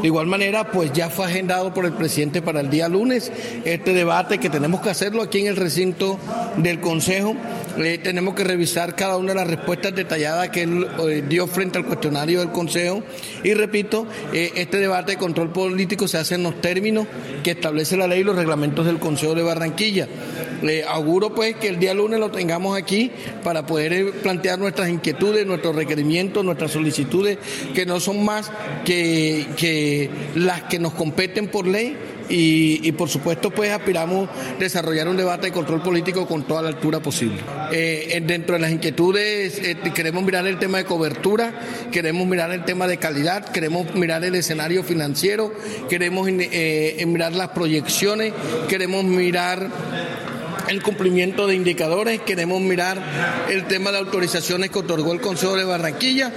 De igual manera, pues ya fue agendado por el presidente para el día lunes este debate, que tenemos que hacerlo aquí en el recinto del Consejo. Tenemos que revisar cada una de las respuestas detalladas que él dio frente al cuestionario del Consejo. Y repito, este debate de control político se hace en los términos que establece la ley y los reglamentos del Consejo de Barranquilla. Auguro pues que el día lunes lo tengamos aquí para poder plantear nuestras inquietudes, nuestros requerimientos, nuestras solicitudes, que no son más que las que nos competen por ley. Y por supuesto pues aspiramos a desarrollar un debate de control político con toda la altura posible. Dentro de las inquietudes queremos mirar el tema de cobertura, queremos mirar el tema de calidad, queremos mirar el escenario financiero, queremos mirar las proyecciones, queremos mirar el cumplimiento de indicadores, queremos mirar el tema de autorizaciones que otorgó el Consejo de Barranquilla.